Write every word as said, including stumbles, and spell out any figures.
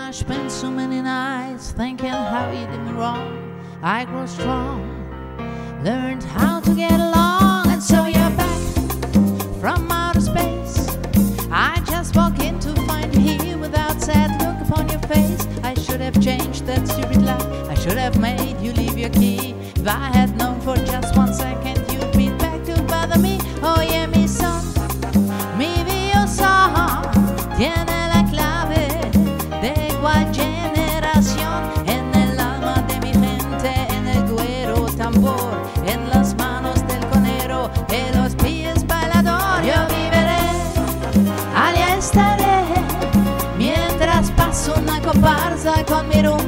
I spent so many nights thinking how you did me wrong. I grew strong, learned how to get along, and so you're back from outer space. I just walk in to find you here without sad look upon your face. I should have changed that stupid lock. I should have made you leave your key. If I had known for just one second you'd be back to bother me. Oh yeah, mi son, mi viejo son tiene la clave de cual generación. En el alma de mi gente, en el güero tambor, en las manos del conero, en los pies bailador. Yo viviré, allá estaré, mientras paso una comparsa con mi rumbo.